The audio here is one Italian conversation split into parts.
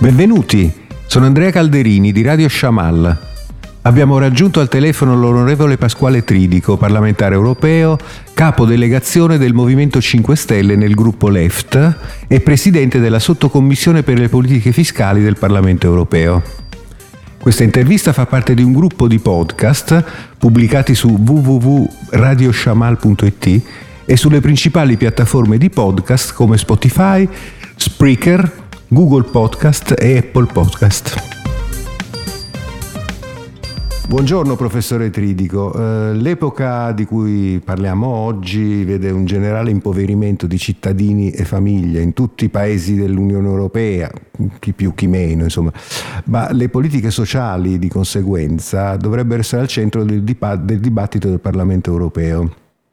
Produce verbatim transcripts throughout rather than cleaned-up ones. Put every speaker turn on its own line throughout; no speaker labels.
Benvenuti, sono Andrea Calderini di Radio Shamal. Abbiamo raggiunto al telefono l'onorevole Pasquale Tridico, parlamentare europeo, capo delegazione del Movimento cinque Stelle nel gruppo Left e presidente della sottocommissione per le politiche fiscali del Parlamento europeo. Questa intervista fa parte di un gruppo di podcast pubblicati su w w w punto radio shamal punto i t e sulle principali piattaforme di podcast come Spotify, Spreaker, Google Podcast e Apple Podcast. Buongiorno professore Tridico, eh, l'epoca di cui parliamo oggi vede un generale impoverimento di cittadini e famiglie in tutti i paesi dell'Unione Europea, chi più chi meno insomma, ma le politiche sociali di conseguenza dovrebbero essere al centro del, dipa- del dibattito del Parlamento Europeo.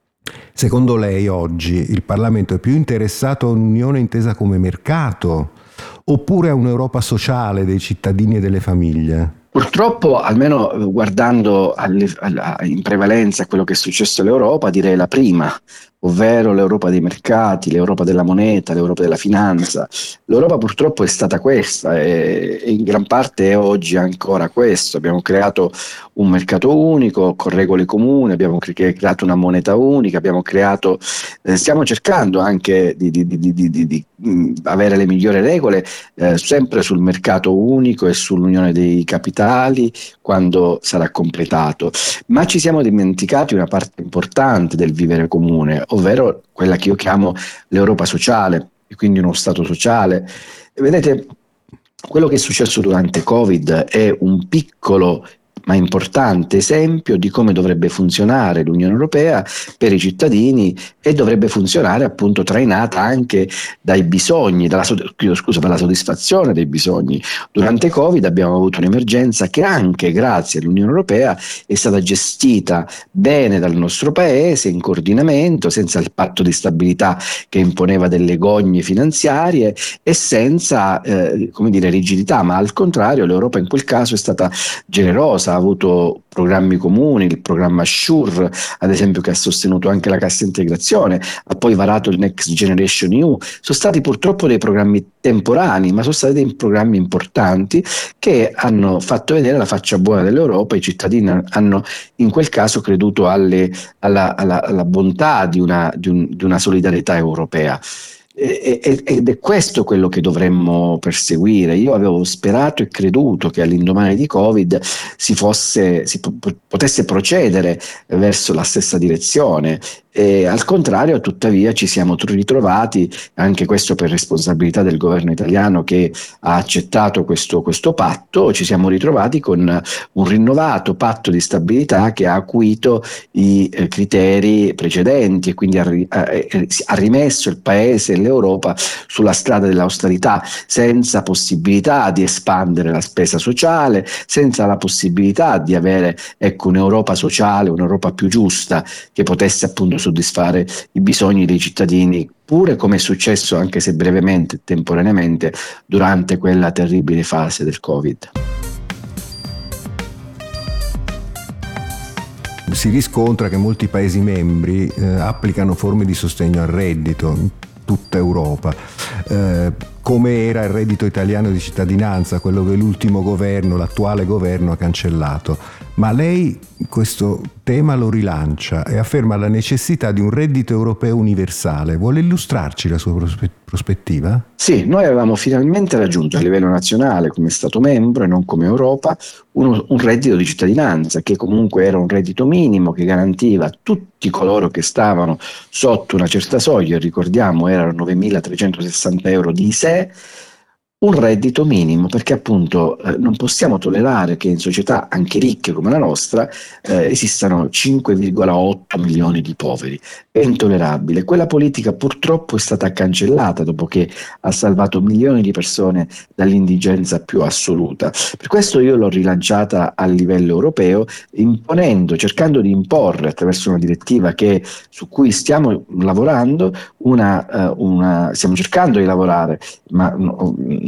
Secondo lei oggi il Parlamento è più interessato a un'unione intesa come mercato oppure a un'Europa sociale dei cittadini e delle famiglie?
Purtroppo, almeno guardando alle, alla, in prevalenza a quello che è successo all'Europa, direi la prima, ovvero l'Europa dei mercati, l'Europa della moneta, l'Europa della finanza. L'Europa purtroppo è stata questa e, e in gran parte è oggi ancora questo. Abbiamo creato un mercato unico con regole comuni, abbiamo creato una moneta unica, abbiamo creato, eh, stiamo cercando anche di, di, di, di, di, di mh, avere le migliori regole eh, sempre sul mercato unico e sull'unione dei capitali quando sarà completato, ma ci siamo dimenticati una parte importante del vivere comune, ovvero quella che io chiamo l'Europa sociale, e quindi uno Stato sociale. E vedete, quello che è successo durante Covid è un piccolo ma importante esempio di come dovrebbe funzionare l'Unione Europea per i cittadini e dovrebbe funzionare appunto trainata anche dai bisogni, dalla, chiedo scusa, per la soddisfazione dei bisogni. Durante Covid abbiamo avuto un'emergenza che anche grazie all'Unione Europea è stata gestita bene dal nostro paese in coordinamento, senza il patto di stabilità che imponeva delle gogne finanziarie e senza eh, come dire rigidità, ma al contrario l'Europa in quel caso è stata generosa, ha avuto programmi comuni, il programma SURE ad esempio, che ha sostenuto anche la cassa integrazione, ha poi varato il Next Generation E U. Sono stati purtroppo dei programmi temporanei, ma sono stati dei programmi importanti che hanno fatto vedere la faccia buona dell'Europa. I cittadini hanno in quel caso creduto alle, alla, alla, alla bontà di una, di, un, di una solidarietà europea. Ed è questo quello che dovremmo perseguire. Io avevo sperato e creduto che all'indomani di Covid si fosse si potesse procedere verso la stessa direzione e al contrario tuttavia ci siamo ritrovati, anche questo per responsabilità del governo italiano che ha accettato questo, questo patto, ci siamo ritrovati con un rinnovato patto di stabilità che ha acuito i eh, criteri precedenti e quindi ha, ha, ha rimesso il paese e l'Europa sulla strada dell'austerità, senza possibilità di espandere la spesa sociale, senza la possibilità di avere ecco un'Europa sociale, un'Europa più giusta che potesse appunto soddisfare i bisogni dei cittadini, pure come è successo anche se brevemente, temporaneamente, durante quella terribile fase del Covid.
Si riscontra che molti Paesi membri eh, applicano forme di sostegno al reddito in tutta Europa, eh, come era il reddito italiano di cittadinanza, quello che l'ultimo governo, l'attuale governo ha cancellato. Ma lei questo tema lo rilancia e afferma la necessità di un reddito europeo universale. Vuole illustrarci la sua prospe- prospettiva?
Sì, noi avevamo finalmente raggiunto a livello nazionale, come Stato membro e non come Europa, uno, un reddito di cittadinanza che comunque era un reddito minimo che garantiva a tutti coloro che stavano sotto una certa soglia, ricordiamo erano novemilatrecentosessanta euro di I S E E, un reddito minimo, perché appunto eh, non possiamo tollerare che in società anche ricche come la nostra eh, esistano cinque virgola otto milioni di poveri. È intollerabile. Quella politica purtroppo è stata cancellata dopo che ha salvato milioni di persone dall'indigenza più assoluta. Per questo io l'ho rilanciata a livello europeo, imponendo, cercando di imporre attraverso una direttiva che, su cui stiamo lavorando, una, uh, una, stiamo cercando di lavorare, ma no,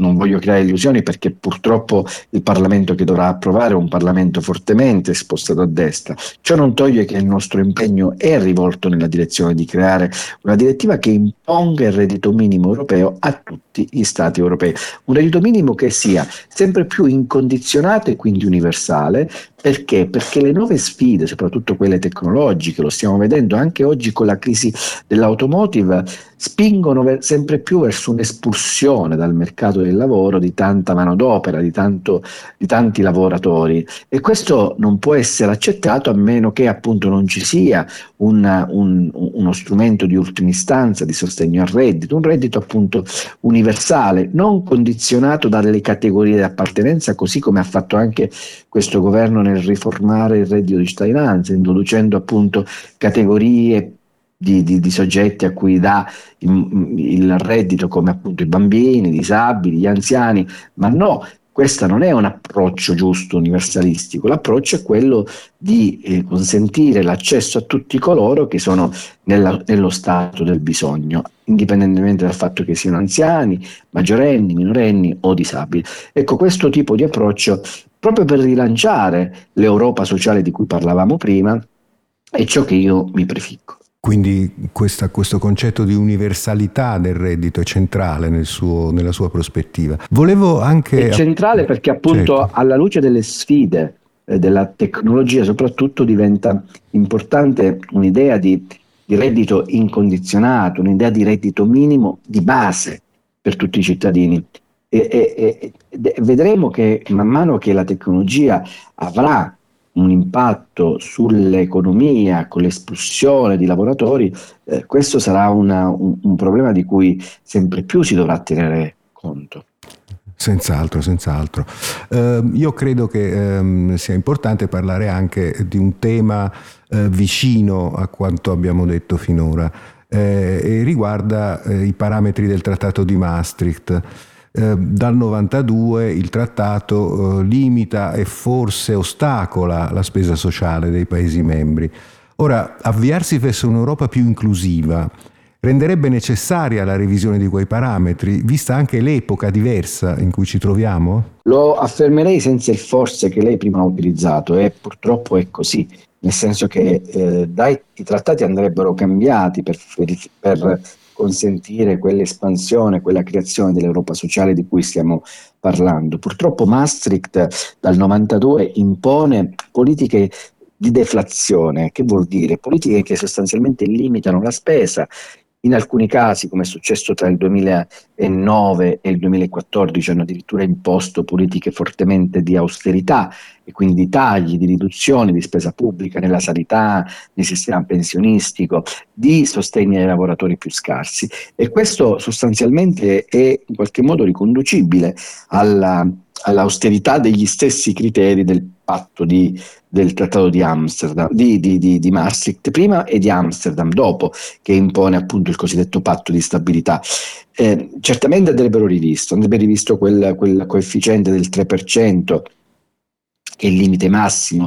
non voglio creare illusioni, perché purtroppo il Parlamento che dovrà approvare è un Parlamento fortemente spostato a destra. Ciò non toglie che il nostro impegno è rivolto nella direzione di creare una direttiva che imponga il reddito minimo europeo a tutti gli Stati europei, un reddito minimo che sia sempre più incondizionato e quindi universale. Perché? Perché le nuove sfide, soprattutto quelle tecnologiche, lo stiamo vedendo anche oggi con la crisi dell'automotive, spingono ver- sempre più verso un'espulsione dal mercato del lavoro di tanta manodopera, di, tanto, di tanti lavoratori, e questo non può essere accettato a meno che appunto non ci sia una, un, uno strumento di ultima istanza di sostegno al reddito, un reddito appunto universale, non condizionato dalle categorie di appartenenza, così come ha fatto anche questo governo nel riformare il reddito di cittadinanza, introducendo appunto categorie di, di, di soggetti a cui dà il, il reddito, come appunto i bambini, i disabili, gli anziani. Ma no, questo non è un approccio giusto, universalistico. L'approccio è quello di eh, consentire l'accesso a tutti coloro che sono nella, nello stato del bisogno, indipendentemente dal fatto che siano anziani, maggiorenni, minorenni o disabili. Ecco, questo tipo di approccio, proprio per rilanciare l'Europa sociale di cui parlavamo prima, è ciò che io mi prefiggo.
Quindi questa, questo concetto di universalità del reddito è centrale nel suo, nella sua prospettiva. Volevo anche...
È centrale perché appunto certo. alla luce delle sfide eh, della tecnologia soprattutto diventa importante un'idea di, di reddito incondizionato, un'idea di reddito minimo di base per tutti i cittadini. E, e, e vedremo che man mano che la tecnologia avrà un impatto sull'economia con l'espulsione di lavoratori, eh, questo sarà una, un, un problema di cui sempre più si dovrà tenere conto.
Senz'altro, senz'altro. Eh, io credo che ehm, sia importante parlare anche di un tema eh, vicino a quanto abbiamo detto finora, eh, e riguarda eh, i parametri del Trattato di Maastricht. Eh, dal novantadue il trattato eh, limita e forse ostacola la spesa sociale dei Paesi membri. Ora, avviarsi verso un'Europa più inclusiva renderebbe necessaria la revisione di quei parametri, vista anche l'epoca diversa in cui ci troviamo?
Lo affermerei senza il forse che lei prima ha utilizzato, e purtroppo è così, nel senso che eh, dai, i trattati andrebbero cambiati per, per consentire quell'espansione, quella creazione dell'Europa sociale di cui stiamo parlando. Purtroppo Maastricht dal novantadue impone politiche di deflazione. Che vuol dire? Politiche che sostanzialmente limitano la spesa. In alcuni casi, come è successo tra il duemilanove e il duemilaquattordici, hanno addirittura imposto politiche fortemente di austerità e quindi tagli, di riduzione di spesa pubblica nella sanità, nel sistema pensionistico, di sostegno ai lavoratori più scarsi. E questo sostanzialmente è in qualche modo riconducibile alla, all'austerità degli stessi criteri del patto di del Trattato di Amsterdam, di, di, di, di Maastricht prima e di Amsterdam dopo, che impone appunto il cosiddetto patto di stabilità. Eh, certamente andrebbero rivisto, andrebbe rivisto quel, quel coefficiente del tre per cento, che è il limite massimo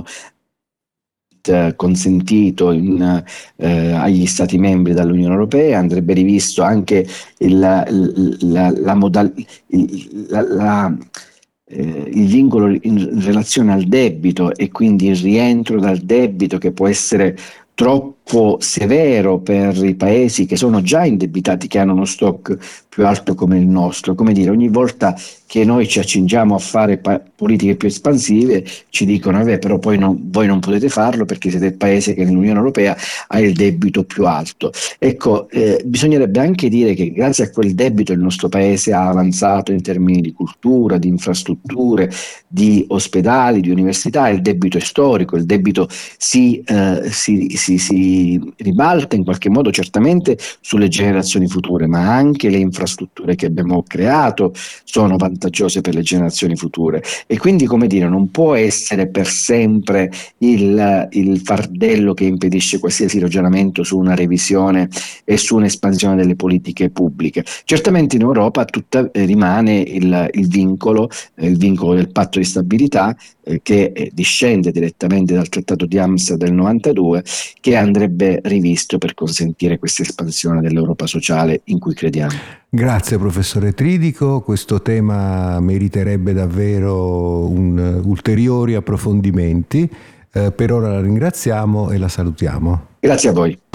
eh, consentito in, eh, agli Stati membri dall'Unione Europea. Andrebbe rivisto anche il, la, la, la modal, il, la, la Eh, il vincolo in relazione al debito, e quindi il rientro dal debito, che può essere troppo severo per i paesi che sono già indebitati, che hanno uno stock più alto come il nostro. Come dire, ogni volta che noi ci accingiamo a fare pa- politiche più espansive ci dicono vabbè, però poi non, voi non potete farlo perché siete il paese che nell'Unione Europea ha il debito più alto. Ecco, eh, bisognerebbe anche dire che grazie a quel debito il nostro paese ha avanzato in termini di cultura, di infrastrutture, di ospedali, di università. Il debito è storico, il debito si, eh, si, si, si ribalta in qualche modo certamente sulle generazioni future, ma anche le infrastrutture che abbiamo creato sono vantaggiose per le generazioni future. E quindi, come dire, non può essere per sempre il, il fardello che impedisce qualsiasi ragionamento su una revisione e su un'espansione delle politiche pubbliche. Certamente in Europa tutta, eh, rimane il, il vincolo, eh, il vincolo del patto di stabilità, eh, che eh, discende direttamente dal Trattato di Amsterdam del novantadue, che andrebbe andrebbe rivisto per consentire questa espansione dell'Europa sociale in cui crediamo.
Grazie professore Tridico, questo tema meriterebbe davvero un, ulteriori approfondimenti. Eh, per ora la ringraziamo e la salutiamo.
Grazie a voi.